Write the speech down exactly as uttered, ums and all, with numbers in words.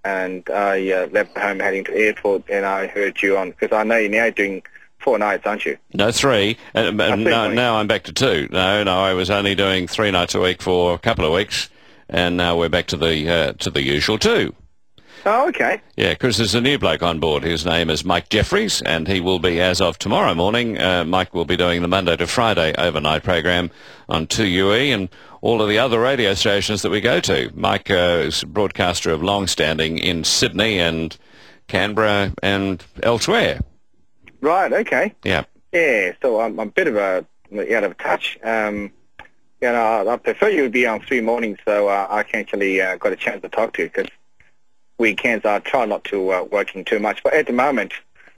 and I uh, left home heading to airport, and I heard you on, because I know you're now doing four nights, aren't you? No, three. Uh, Oh, three now, mornings. now I'm back to two. No, no, I was only doing three nights a week for a couple of weeks, and now we're back to the uh, to the usual two. Oh, okay. Yeah, because there's a new bloke on board. His name is Mike Jeffries, and he will be, as of tomorrow morning, uh, Mike will be doing the Monday to Friday overnight program on two U E and all of the other radio stations that we go to. Mike uh, is a broadcaster of long standing in Sydney and Canberra and elsewhere. Right, okay. Yeah. Yeah, so I'm, I'm a bit of a out of touch. Um, you know, I prefer you to be on three mornings, so uh, I can actually uh, got a chance to talk to you, because weekends I try not to uh, working too much. But at the moment,